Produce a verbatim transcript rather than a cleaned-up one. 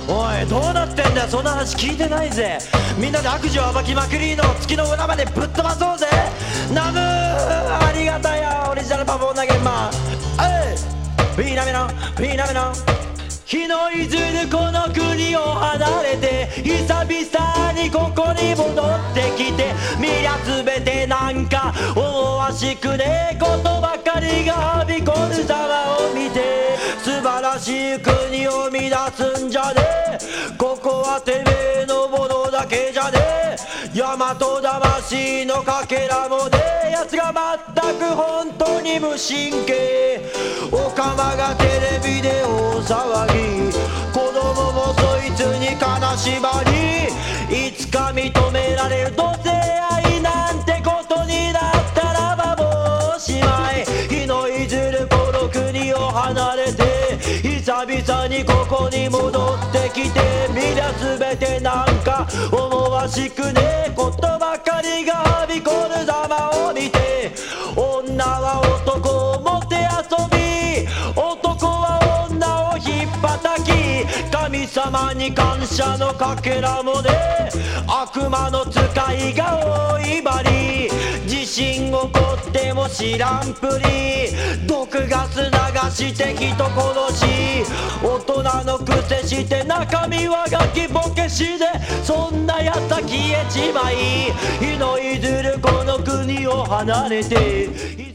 おいどうなってんだよ、そんな話聞いてないぜ。みんなで悪事を暴きまくりの月の裏までぶっ飛ばそうぜ。ナムーありがたやオリジナルパフォーナー現場。えいフィーナメノフィーナメノ日のいずるこの国を離れて久々にここに戻ってきて、見りゃ全てなんか思わしくねえことばかりがはびこる様を見て、素晴らしい国を乱すんじゃねえ、ここはてめえのものだけじゃねえ、大和魂のかけらもねえやつが全く本当に無神経、おかまがテレビで大騒ぎ、子供もそいつに金縛り、いつか認められる同性愛なんてことになったらばもうおしまい。日のいずるこの国を離れて久々にここに戻ってきて、見りゃ全てなんか思わしくねえことばかりがはびこる様を見て、女は男をもてあそび、男は女を引っ叩き、神様に感謝のかけらもね、悪魔の使いが多いばり、地震起こっても知らんぷり、毒ガス流して人殺し、大人のくせして中身はガキボケしで、そんなやつは消えちまい。日のいずるこの国を離れて